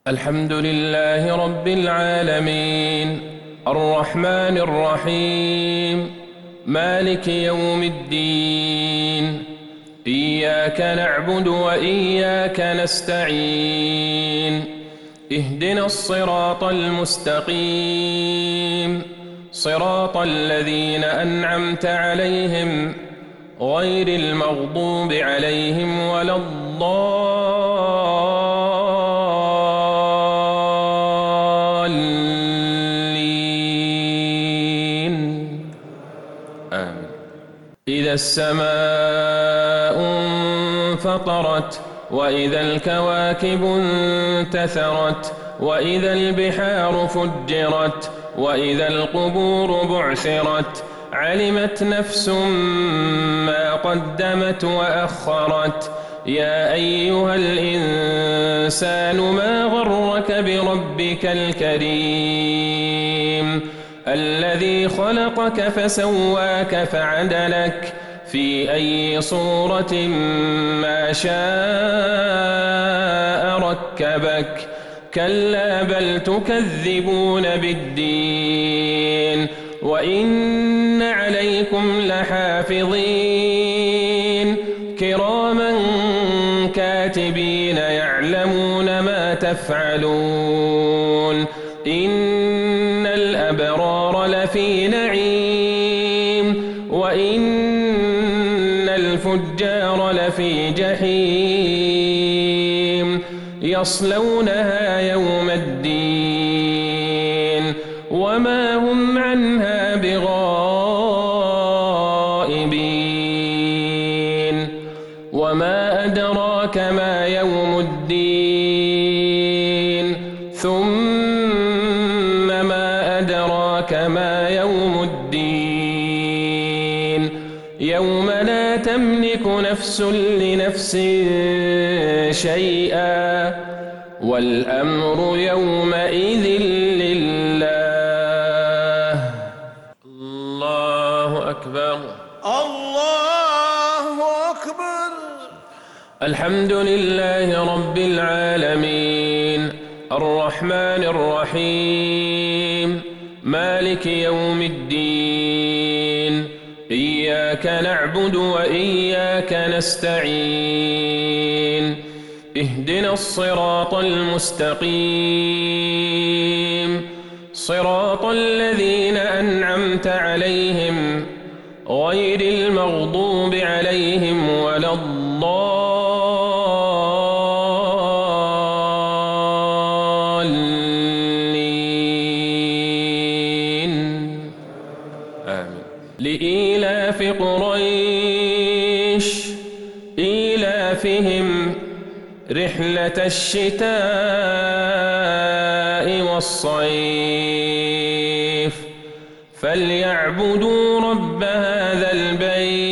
الحمد لله رب العالمين الرحمن الرحيم مالك يوم الدين إياك نعبد وإياك نستعين اهدنا الصراط المستقيم صراط الذين أنعمت عليهم غير المغضوب عليهم ولا الضالين آمين. إذا السماء انفطرت وإذا الكواكب انتثرت وإذا البحار فجرت وإذا القبور بعثرت علمت نفس ما قدمت وأخرت يا أيها الإنسان ما غرك بربك الكريم الذي خلقك فسواك فعدلك في أي صورة ما شاء ركبك كلا بل تكذبون بالدين وإن عليكم لحافظين كراما كاتبين يعلمون ما تفعلون إن الأبرار لفي نعيم وإن الفجار لفي جحيم يصلونها يوم الدين وما هم عنها بغائبين وما أدراك ما يوم الدين ثم ما أدراك ما يوم الدين يوم لا تملك نفس لنفس شيئا والأمر يومئذ لله. الله أكبر الله أكبر. الحمد لله رب العالمين الرحمن الرحيم مالك يوم الدين إياك نعبد وإياك نستعين اهدنا الصراط المستقيم صراط الذين أنعمت عليهم غير المغضوب عليهم ولا الضالين آمين. لإيلاف قريش إيلافهم رحلة الشتاء والصيف فليعبدوا رب هذا البيت